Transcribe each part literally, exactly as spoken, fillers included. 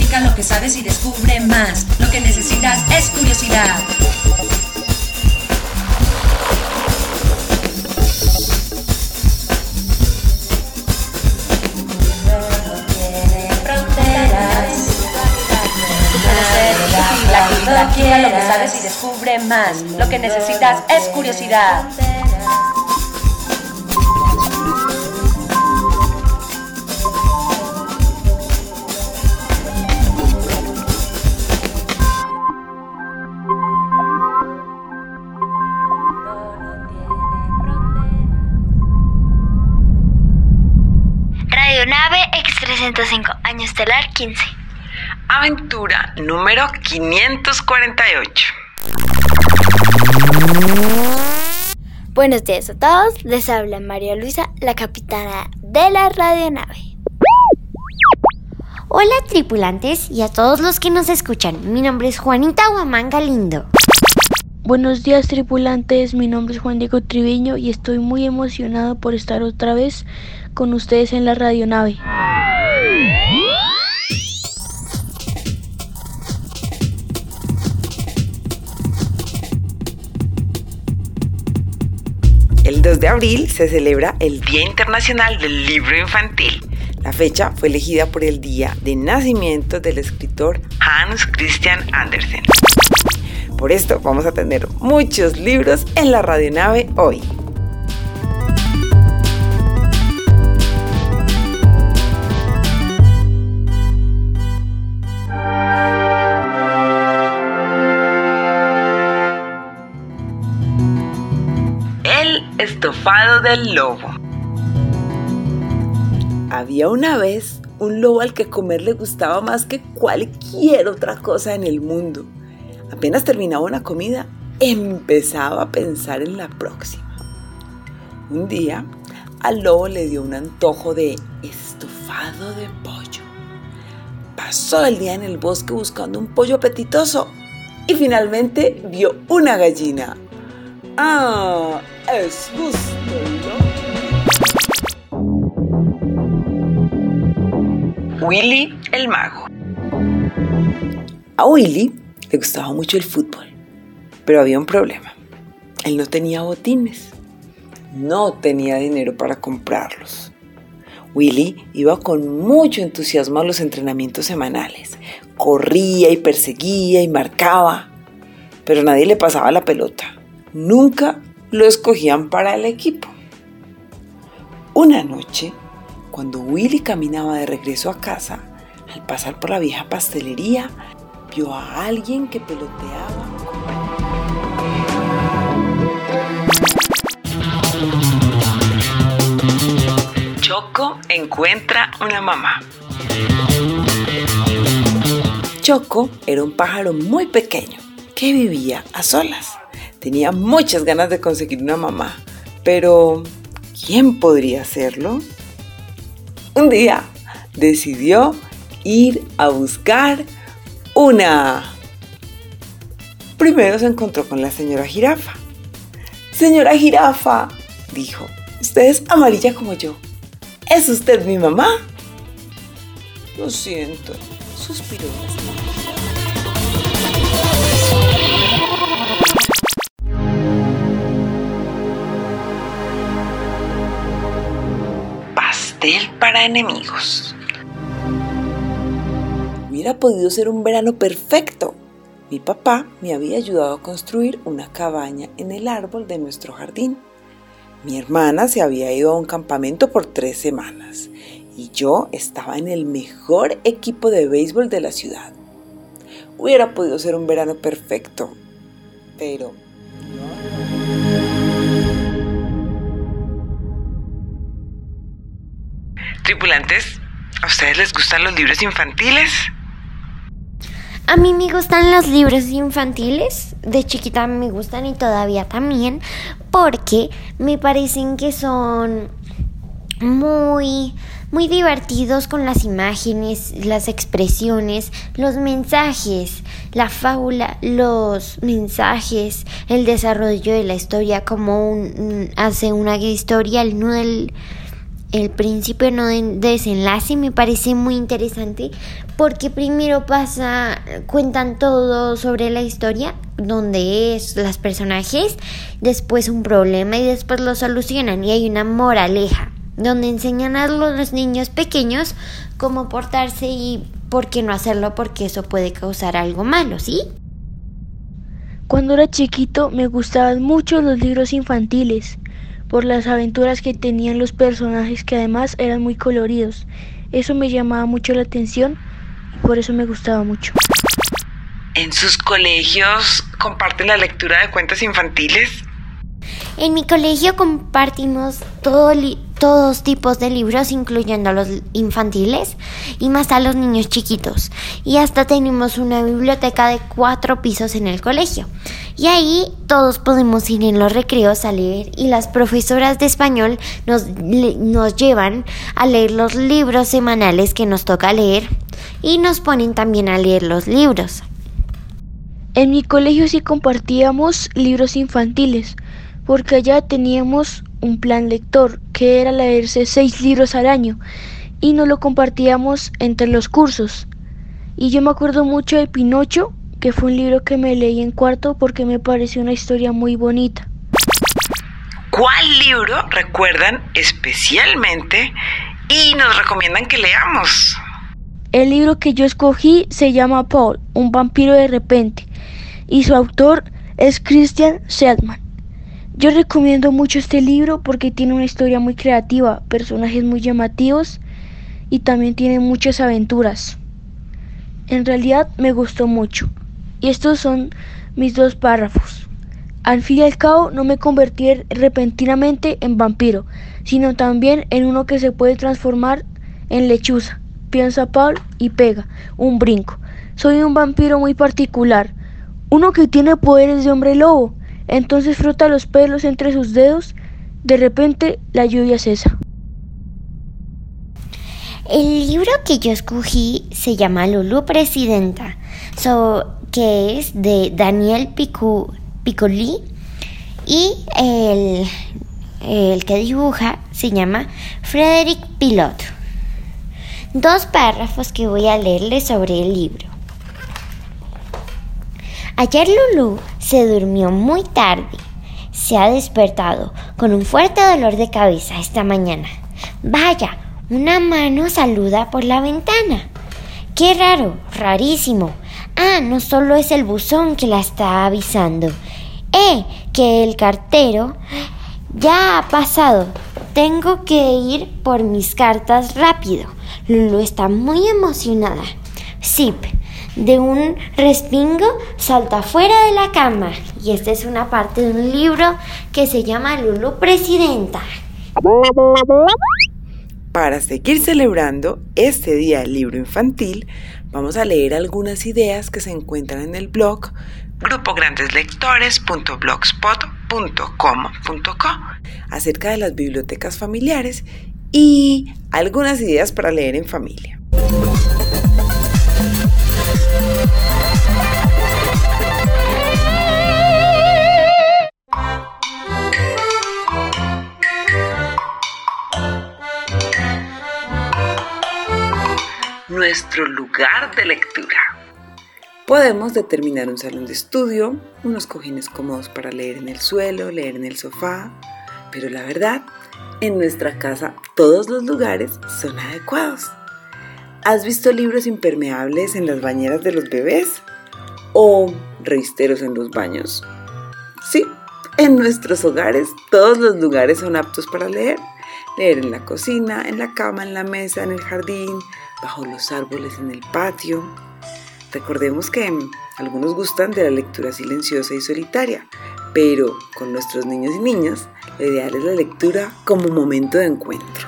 Practica lo que sabes y descubre más. Lo que necesitas es curiosidad. Practica lo que sabes y descubre más. Lo que necesitas es curiosidad. Radionave X trescientos cinco, año estelar quince. Aventura número quinientos cuarenta y ocho. Buenos días a todos, les habla María Luisa, la capitana de la radionave. Hola tripulantes y a todos los que nos escuchan, mi nombre es Juanita Guamán Galindo. Buenos días tripulantes, mi nombre es Juan Diego Triviño y estoy muy emocionado por estar otra vez con ustedes en la radionave. El dos de abril se celebra el Día Internacional del Libro Infantil. La fecha fue elegida por el día de nacimiento del escritor Hans Christian Andersen. Por esto vamos a tener muchos libros en la radionave hoy. El estofado del lobo. Había una vez un lobo al que comer le gustaba más que cualquier otra cosa en el mundo. Apenas terminaba una comida, empezaba a pensar en la próxima. Un día, al lobo le dio un antojo de estofado de pollo. Pasó el día en el bosque buscando un pollo apetitoso y finalmente vio una gallina. ¡Ah! ¡Es justo, ¿no? Willy el mago. A Willy le gustaba mucho el fútbol, pero había un problema. Él no tenía botines, no tenía dinero para comprarlos. Willy iba con mucho entusiasmo a los entrenamientos semanales. Corría y perseguía y marcaba, pero nadie le pasaba la pelota. Nunca lo escogían para el equipo. Una noche, cuando Willy caminaba de regreso a casa, al pasar por la vieja pastelería, vio a alguien que peloteaba. Choco encuentra una mamá. Choco era un pájaro muy pequeño que vivía a solas. Tenía muchas ganas de conseguir una mamá, pero ¿quién podría hacerlo? Un día decidió ir a buscar una. Primero se encontró con la señora Jirafa. Señora Jirafa, dijo, usted es amarilla como yo. ¿Es usted mi mamá? Lo siento, suspiró la señora. Pastel para enemigos. Hubiera podido ser un verano perfecto. Mi papá me había ayudado a construir una cabaña en el árbol de nuestro jardín. Mi hermana se había ido a un campamento por tres semanas y yo estaba en el mejor equipo de béisbol de la ciudad. Hubiera podido ser un verano perfecto, pero Tripulantes, ¿a ustedes les gustan los libros infantiles? A mí me gustan los libros infantiles, de chiquita me gustan y todavía también, porque me parecen que son muy, muy divertidos con las imágenes, las expresiones, los mensajes, la fábula, los mensajes, el desarrollo de la historia, como un, hace una historia, el nudo del, El principio no de desenlace me parece muy interesante porque primero pasa, cuentan todo sobre la historia, donde es los personajes, después un problema y después lo solucionan y hay una moraleja, donde enseñan a los niños pequeños cómo portarse y por qué no hacerlo porque eso puede causar algo malo, ¿sí? Cuando era chiquito me gustaban mucho los libros infantiles, por las aventuras que tenían los personajes que además eran muy coloridos. Eso me llamaba mucho la atención y por eso me gustaba mucho. ¿En sus colegios comparten la lectura de cuentos infantiles? En mi colegio compartimos todo li- todos tipos de libros, incluyendo los infantiles y más a los niños chiquitos. Y hasta tenemos una biblioteca de cuatro pisos en el colegio. Y ahí todos podemos ir en los recreos a leer y las profesoras de español nos, le, nos llevan a leer los libros semanales que nos toca leer y nos ponen también a leer los libros. En mi colegio sí compartíamos libros infantiles, porque allá teníamos un plan lector, que era leerse seis libros al año, y nos lo compartíamos entre los cursos. Y yo me acuerdo mucho de Pinocho, que fue un libro que me leí en cuarto porque me pareció una historia muy bonita. ¿Cuál libro recuerdan especialmente y nos recomiendan que leamos? El libro que yo escogí se llama Paul, un vampiro de repente, y su autor es Christian Selman. Yo recomiendo mucho este libro porque tiene una historia muy creativa, personajes muy llamativos y también tiene muchas aventuras. En realidad me gustó mucho. Y estos son mis dos párrafos. Al fin y al cabo no me convertí repentinamente en vampiro, sino también en uno que se puede transformar en lechuza. Piensa Paul y pega un brinco. Soy un vampiro muy particular, uno que tiene poderes de hombre lobo. Entonces frota los pelos entre sus dedos. De repente la lluvia cesa. El libro que yo escogí se llama Lulú Presidenta, so, que es de Daniel Picu, Piccoli, y el, el que dibuja se llama Frédéric Pilot. Dos párrafos que voy a leerles sobre el libro. Ayer Lulú se durmió muy tarde. Se ha despertado con un fuerte dolor de cabeza esta mañana. Vaya, una mano saluda por la ventana. ¡Qué raro! Rarísimo. Ah, no solo es el buzón que la está avisando. ¡Eh! Que el cartero ya ha pasado. Tengo que ir por mis cartas rápido. Lulú está muy emocionada. Zip. De un respingo salta fuera de la cama. Y esta es una parte de un libro que se llama Lulú Presidenta. Para seguir celebrando este día del libro infantil, vamos a leer algunas ideas que se encuentran en el blog grupo grandes lectores punto blogspot punto com punto co acerca de las bibliotecas familiares y algunas ideas para leer en familia. Nuestro lugar de lectura. Podemos determinar un salón de estudio, unos cojines cómodos para leer en el suelo, leer en el sofá, pero la verdad, en nuestra casa todos los lugares son adecuados. ¿Has visto libros impermeables en las bañeras de los bebés? ¿O revisteros en los baños? Sí, en nuestros hogares todos los lugares son aptos para leer. Leer en la cocina, en la cama, en la mesa, en el jardín, bajo los árboles, en el patio. Recordemos que algunos gustan de la lectura silenciosa y solitaria, pero con nuestros niños y niñas, lo ideal es la lectura como momento de encuentro.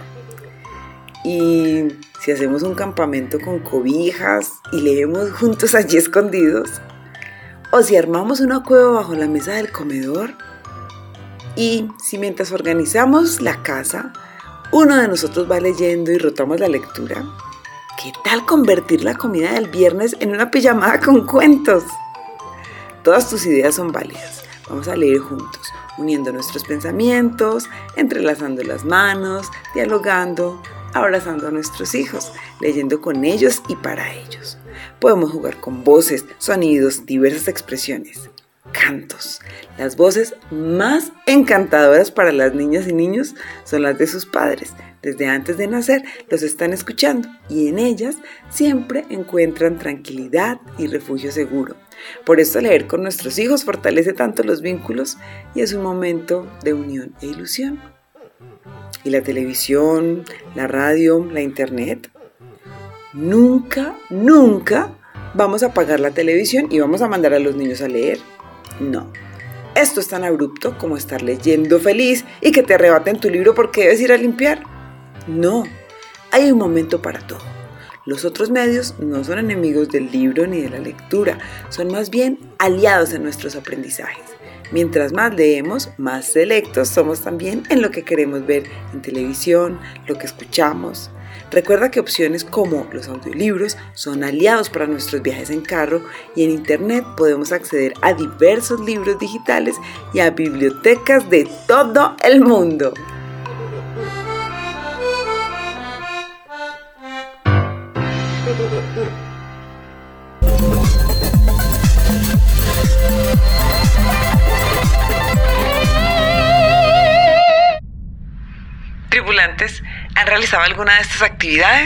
Y si hacemos un campamento con cobijas y leemos juntos allí escondidos, o si armamos una cueva bajo la mesa del comedor, y si mientras organizamos la casa, uno de nosotros va leyendo y rotamos la lectura, ¿qué tal convertir la comida del viernes en una pijamada con cuentos? Todas tus ideas son válidas. Vamos a leer juntos. uniendo nuestros pensamientos, entrelazando las manos, dialogando, abrazando a nuestros hijos, leyendo con ellos y para ellos. Podemos jugar con voces, sonidos, diversas expresiones, cantos. Las voces más encantadoras para las niñas y niños son las de sus padres. Desde antes de nacer los están escuchando y en ellas siempre encuentran tranquilidad y refugio seguro. Por eso leer con nuestros hijos fortalece tanto los vínculos y es un momento de unión e ilusión. ¿Y la televisión, la radio, la internet? Nunca, nunca vamos a apagar la televisión y vamos a mandar a los niños a leer. No. Esto es tan abrupto como estar leyendo feliz y que te arrebaten tu libro porque debes ir a limpiar. No, hay un momento para todo. Los otros medios no son enemigos del libro ni de la lectura, son más bien aliados en nuestros aprendizajes. Mientras más leemos, más selectos somos también en lo que queremos ver en televisión, lo que escuchamos. Recuerda que opciones como los audiolibros son aliados para nuestros viajes en carro y en internet podemos acceder a diversos libros digitales y a bibliotecas de todo el mundo. Tripulantes, ¿han realizado alguna de estas actividades?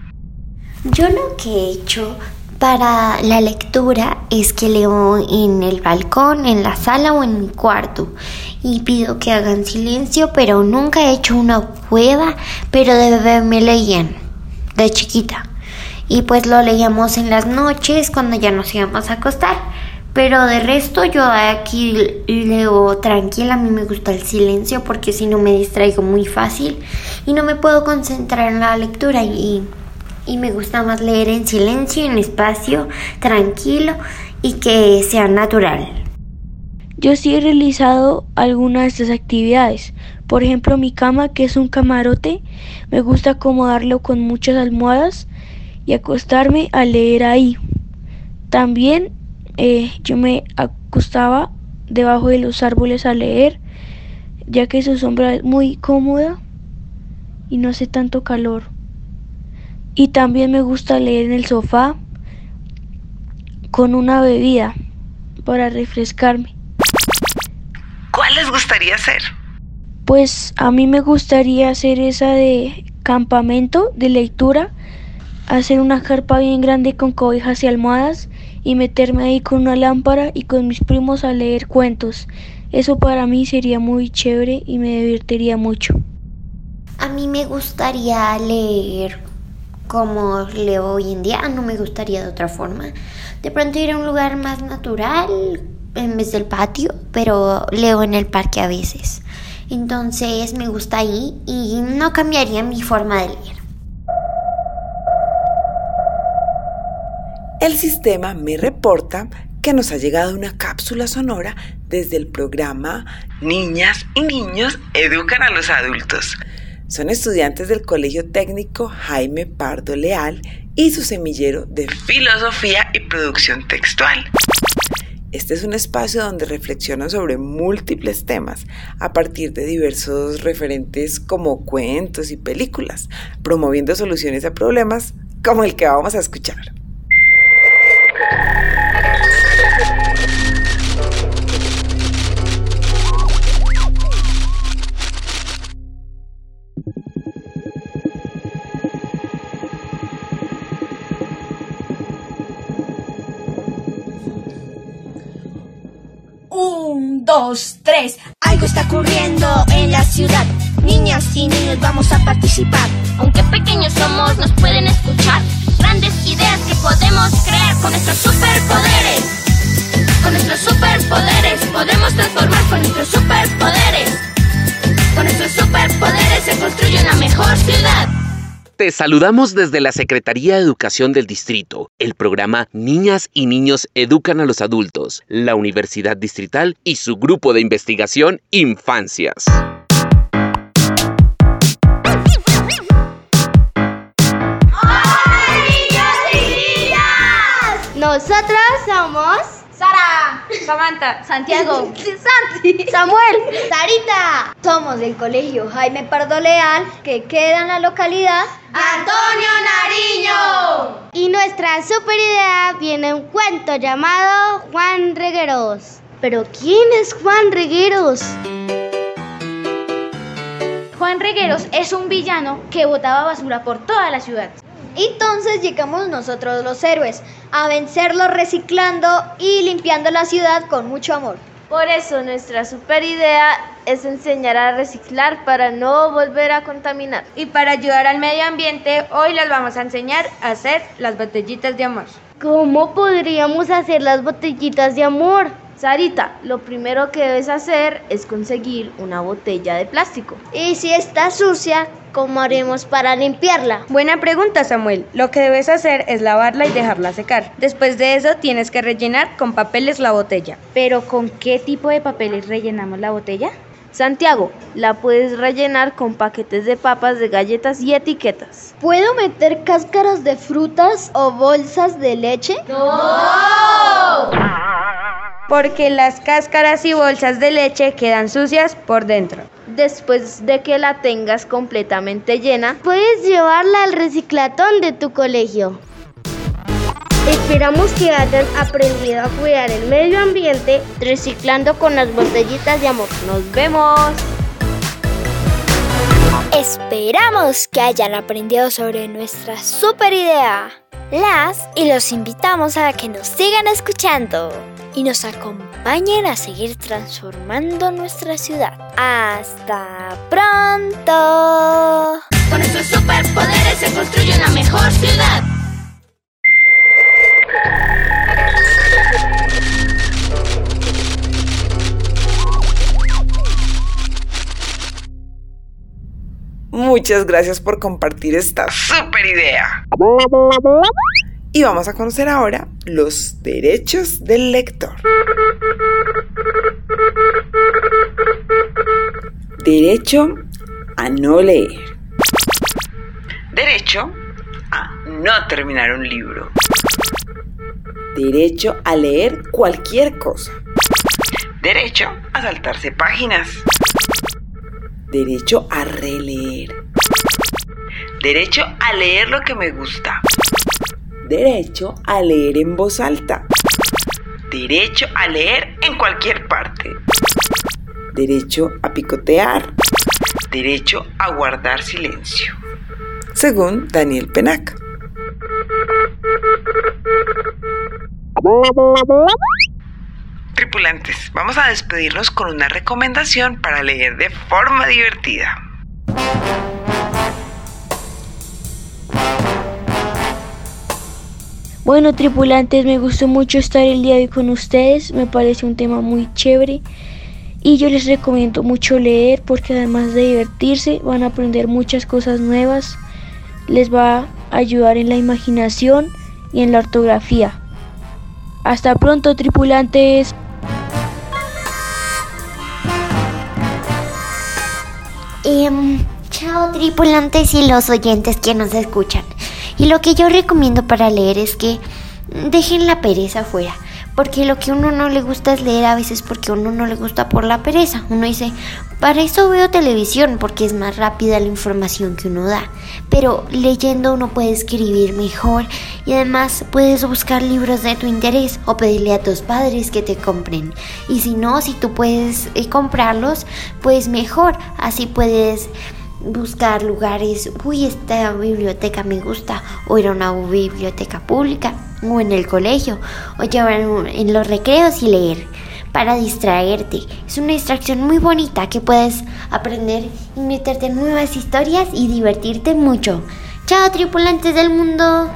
Yo lo que he hecho para la lectura es que leo en el balcón, en la sala o en mi cuarto y pido que hagan silencio, pero nunca he hecho una prueba, pero de bebé me leían, de chiquita. Y pues lo leíamos en las noches cuando ya nos íbamos a acostar. Pero de resto yo aquí leo tranquila, a mí me gusta el silencio porque si no me distraigo muy fácil y no me puedo concentrar en la lectura y, y me gusta más leer en silencio, en espacio, tranquilo y que sea natural. Yo sí he realizado algunas de estas actividades. Por ejemplo, mi cama, que es un camarote, me gusta acomodarlo con muchas almohadas y acostarme a leer ahí. También Eh, yo me acostaba debajo de los árboles a leer, ya que su sombra es muy cómoda y no hace tanto calor. Y también me gusta leer en el sofá con una bebida para refrescarme. ¿Cuál les gustaría hacer? Pues a mí me gustaría hacer esa de campamento de lectura, hacer una carpa bien grande con cobijas y almohadas y meterme ahí con una lámpara y con mis primos a leer cuentos. Eso para mí sería muy chévere y me divertiría mucho. A mí me gustaría leer como leo hoy en día, no me gustaría de otra forma. De pronto ir a un lugar más natural en vez del patio, pero leo en el parque a veces. Entonces me gusta ahí y no cambiaría mi forma de leer. El sistema me reporta que nos ha llegado una cápsula sonora desde el programa Niñas y Niños Educan a los Adultos. Son estudiantes del Colegio Técnico Jaime Pardo Leal y su semillero de filosofía y producción textual. Este es un espacio donde reflexionan sobre múltiples temas a partir de diversos referentes como cuentos y películas, promoviendo soluciones a problemas como el que vamos a escuchar. Un, dos, tres. Algo está ocurriendo en la ciudad. Niñas y niños vamos a participar. Aunque pequeños somos, nos pueden escuchar. Grandes ideas que podemos crear con nuestros superpoderes. Con nuestros superpoderes podemos transformar con nuestros superpoderes. Con nuestros superpoderes se construye una mejor ciudad. Te saludamos desde la Secretaría de Educación del Distrito, el programa Niñas y Niños Educan a los Adultos, la Universidad Distrital y su grupo de investigación Infancias. Nosotros somos Sara, Samantha, Santiago, Santi, Samuel, Sarita. Somos del colegio Jaime Pardo Leal, que queda en la localidad Antonio Nariño. Y nuestra super idea viene un cuento llamado Juan Regueros. ¿Pero quién es Juan Regueros? Juan Regueros es un villano que botaba basura por toda la ciudad. Entonces llegamos nosotros los héroes a vencerlo reciclando y limpiando la ciudad con mucho amor. Por eso nuestra super idea es enseñar a reciclar para no volver a contaminar. Y para ayudar al medio ambiente, hoy les vamos a enseñar a hacer las botellitas de amor. ¿Cómo podríamos hacer las botellitas de amor? Sarita, lo primero que debes hacer es conseguir una botella de plástico. ¿Y si está sucia, cómo haremos para limpiarla? Buena pregunta, Samuel. Lo que debes hacer es lavarla y dejarla secar. Después de eso, tienes que rellenar con papeles la botella. ¿Pero con qué tipo de papeles rellenamos la botella? Santiago, la puedes rellenar con paquetes de papas, de galletas y etiquetas. ¿Puedo meter cáscaras de frutas o bolsas de leche? ¡No! Porque las cáscaras y bolsas de leche quedan sucias por dentro. Después de que la tengas completamente llena, puedes llevarla al reciclatón de tu colegio. Esperamos que hayan aprendido a cuidar el medio ambiente reciclando con las botellitas de amor. ¡Nos vemos! Esperamos que hayan aprendido sobre nuestra super idea. Las y los invitamos a que nos sigan escuchando y nos acompañen a seguir transformando nuestra ciudad. ¡Hasta pronto! Con nuestros superpoderes se construye una mejor ciudad. Muchas gracias por compartir esta super idea. Y vamos a conocer ahora los derechos del lector. Derecho a no leer. Derecho a no terminar un libro. Derecho a leer cualquier cosa. Derecho a saltarse páginas. Derecho a releer. Derecho a leer lo que me gusta. Derecho a leer en voz alta. Derecho a leer en cualquier parte. Derecho a picotear. Derecho a guardar silencio. Según Daniel Penac. Tripulantes, vamos a despedirnos con una recomendación para leer de forma divertida. Bueno, tripulantes, me gustó mucho estar el día de hoy con ustedes, me parece un tema muy chévere y yo les recomiendo mucho leer porque además de divertirse van a aprender muchas cosas nuevas, les va a ayudar en la imaginación y en la ortografía. Hasta pronto, tripulantes. Eh, chao, tripulantes y los oyentes que nos escuchan. Y lo que yo recomiendo para leer es que dejen la pereza fuera. Porque lo que a uno no le gusta es leer a veces porque a uno no le gusta por la pereza. Uno dice, para eso veo televisión porque es más rápida la información que uno da. Pero leyendo uno puede escribir mejor y además puedes buscar libros de tu interés o pedirle a tus padres que te compren. Y si no, si tú puedes eh, comprarlos, pues mejor. Así puedes buscar lugares, uy, esta biblioteca me gusta, o ir a una biblioteca pública, o en el colegio, o llevar en los recreos y leer para distraerte. Es una distracción muy bonita que puedes aprender y meterte en nuevas historias y divertirte mucho. Chao, tripulantes del mundo.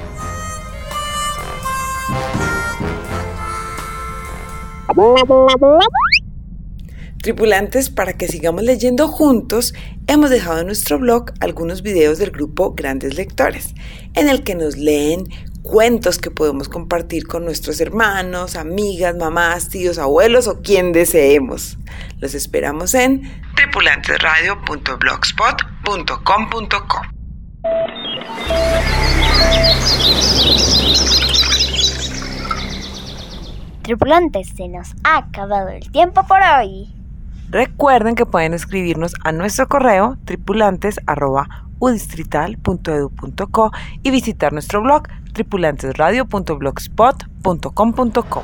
Tripulantes, para que sigamos leyendo juntos, hemos dejado en nuestro blog algunos videos del grupo Grandes Lectores, en el que nos leen cuentos que podemos compartir con nuestros hermanos, amigas, mamás, tíos, abuelos o quien deseemos. Los esperamos en tripulantesradio punto blogspot punto com punto co. Tripulantes, se nos ha acabado el tiempo por hoy. Recuerden que pueden escribirnos a nuestro correo tripulantes arroba u distrital punto edu punto co y visitar nuestro blog tripulantesradio punto blogspot punto com punto co.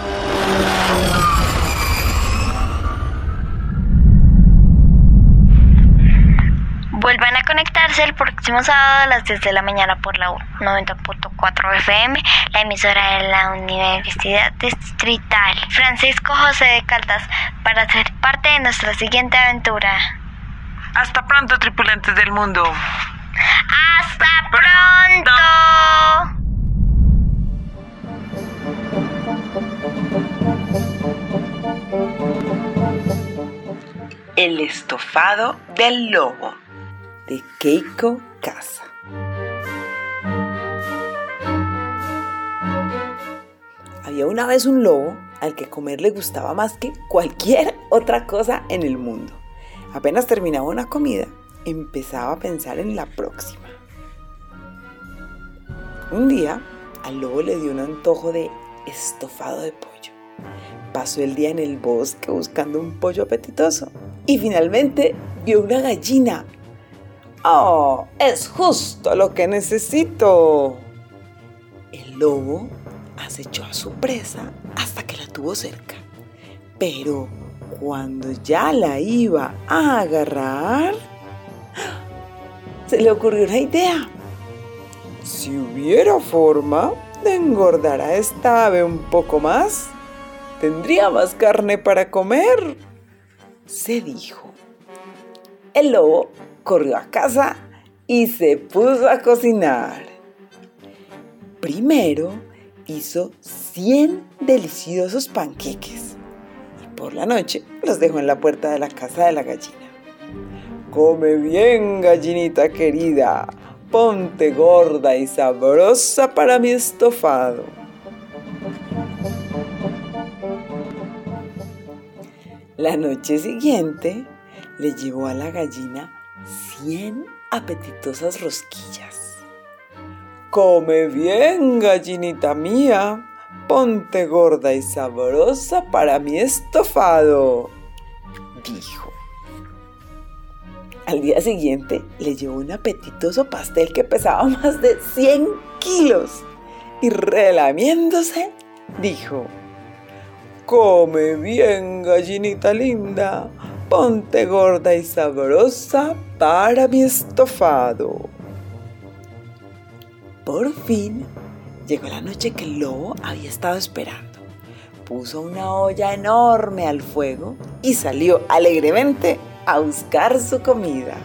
Vuelvan a conectarse el próximo sábado a las diez de la mañana por la noventa punto cuatro F M, la emisora de la Universidad Distrital Francisco José de Caldas, para ser parte de nuestra siguiente aventura. Hasta pronto, tripulantes del mundo. ¡Hasta pronto! El estofado del lobo, de Keiko Casa. Había una vez un lobo al que comer le gustaba más que cualquier otra cosa en el mundo. Apenas terminaba una comida, empezaba a pensar en la próxima. Un día, al lobo le dio un antojo de estofado de pollo. Pasó el día en el bosque buscando un pollo apetitoso y finalmente vio una gallina. ¡Oh, es justo lo que necesito! El lobo acechó a su presa hasta que la tuvo cerca. Pero cuando ya la iba a agarrar, se le ocurrió una idea. Si hubiera forma de engordar a esta ave un poco más, tendría más carne para comer, se dijo. El lobo corrió a casa y se puso a cocinar. Primero hizo cien deliciosos panqueques y por la noche los dejó en la puerta de la casa de la gallina. Come bien, gallinita querida, ponte gorda y sabrosa para mi estofado. La noche siguiente le llevó a la gallina cien apetitosas rosquillas. Come bien, gallinita mía, ponte gorda y sabrosa para mi estofado, dijo. Al día siguiente le llevó un apetitoso pastel que pesaba más de cien kilos y relamiéndose dijo: come bien, gallinita linda, ponte gorda y sabrosa para mi estofado. Por fin llegó la noche que el lobo había estado esperando. Puso una olla enorme al fuego y salió alegremente a buscar su comida.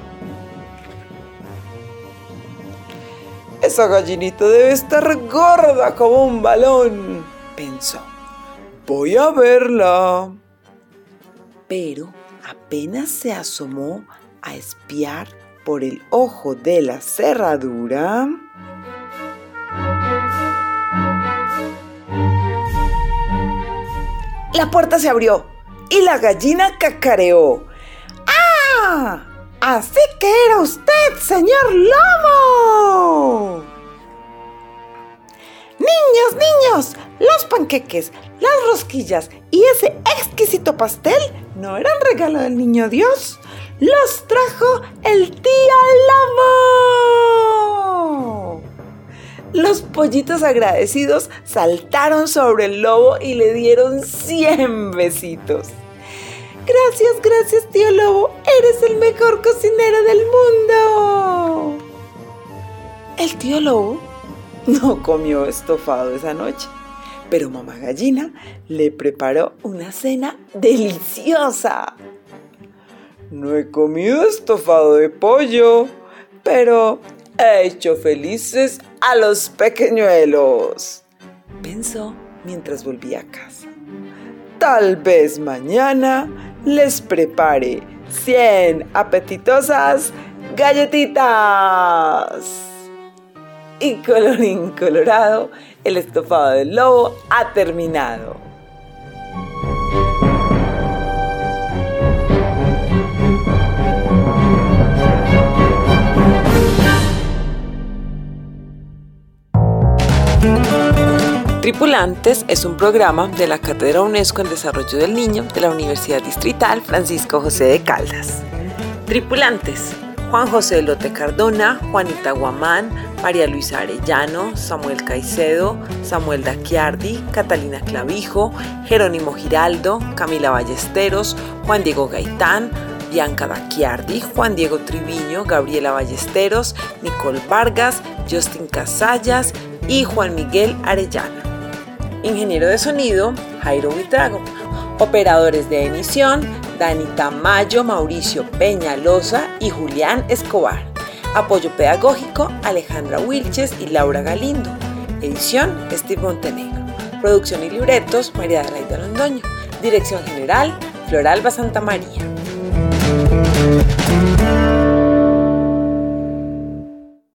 Esa gallinita debe estar gorda como un balón, pensó. Voy a verla. Pero apenas se asomó a espiar por el ojo de la cerradura, la puerta se abrió y la gallina cacareó. ¡Ah! ¡Así que era usted, señor lobo! Niños, niños, los panqueques, las rosquillas y ese exquisito pastel no eran regalo del niño Dios. Los trajo el tío lobo. Los pollitos agradecidos saltaron sobre el lobo y le dieron cien besitos. Gracias, gracias, tío lobo. Eres el mejor cocinero del mundo. El tío lobo no comió estofado esa noche, pero mamá gallina le preparó una cena deliciosa. No he comido estofado de pollo, pero he hecho felices a los pequeñuelos, pensó mientras volvía a casa. Tal vez mañana les prepare cien apetitosas galletitas. Y colorín colorado, el estofado del lobo ha terminado. Tripulantes es un programa de la Cátedra UNESCO en Desarrollo del Niño de la Universidad Distrital Francisco José de Caldas. Tripulantes: Juan José Lote Cardona, Juanita Guamán, María Luisa Arellano, Samuel Caicedo, Samuel Daquiardi, Catalina Clavijo, Jerónimo Giraldo, Camila Ballesteros, Juan Diego Gaitán, Bianca Daquiardi, Juan Diego Triviño, Gabriela Ballesteros, Nicole Vargas, Justin Casallas y Juan Miguel Arellano. Ingeniero de sonido, Jairo Buitrago. Operadores de emisión, Dani Tamayo, Mauricio Peñalosa y Julián Escobar. Apoyo pedagógico, Alejandra Wilches y Laura Galindo. Edición, Steve Montenegro. Producción y libretos, María Adelaida Londoño. Dirección general, Floralba Santamaría.